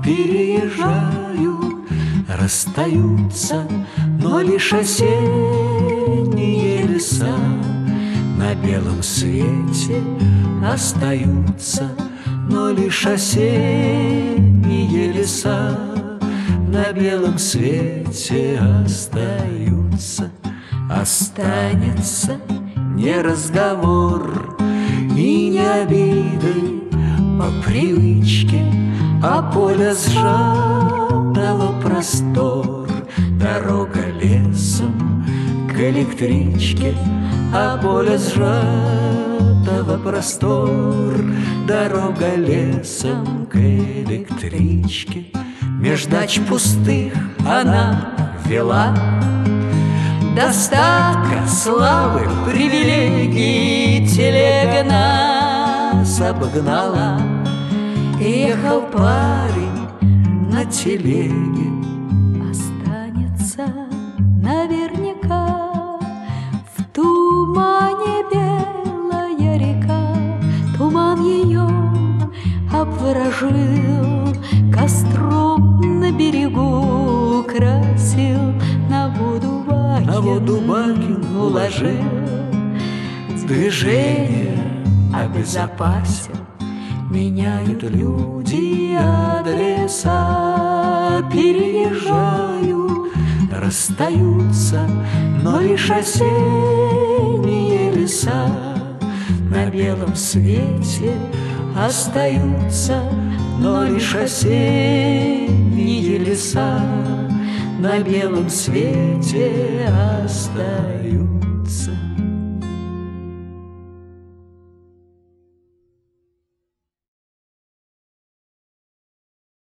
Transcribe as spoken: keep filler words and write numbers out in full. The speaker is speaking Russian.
переезжаю, расстаются, но лишь осенние леса на белом свете остаются, но лишь осенние леса на белом свете остаются. Останется не разговор и не обиды по привычке, а поле сжатого простор. Дорога лесом к электричке, а поле сжатого простор. Дорога лесом к электричке, меж дач пустых она вела. Достатка, славы, привилегий телега нас обгнала. Ехал парень на телеге. Останется наверняка в тумане белая река. Туман ее обворожил, костром на берегу красил, на воду Бакин, на воду Бакин уложил. Движение обезопасил, меняют люди адреса. Переезжаю, расстаются, но лишь осенние леса на белом свете остаются, но лишь осенние леса на белом свете остаются.